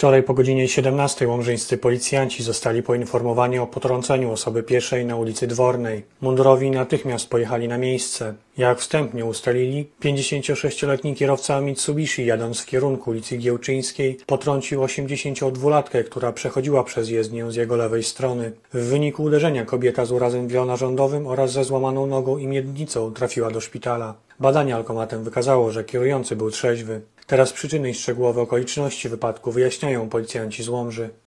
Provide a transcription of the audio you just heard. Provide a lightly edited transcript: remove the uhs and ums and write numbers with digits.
Wczoraj po godzinie 17 łomżyńscy policjanci zostali poinformowani o potrąceniu osoby pieszej na ulicy Dwornej. Mundurowi natychmiast pojechali na miejsce. Jak wstępnie ustalili, 56-letni kierowca Mitsubishi, jadąc w kierunku ulicy Giełczyńskiej, potrącił 82-latkę, która przechodziła przez jezdnię z jego lewej strony. W wyniku uderzenia kobieta z urazem wielonarzędowym oraz ze złamaną nogą i miednicą trafiła do szpitala. Badanie alkomatem wykazało, że kierujący był trzeźwy. Teraz przyczyny i szczegółowe okoliczności wypadku wyjaśniają policjanci z Łomży.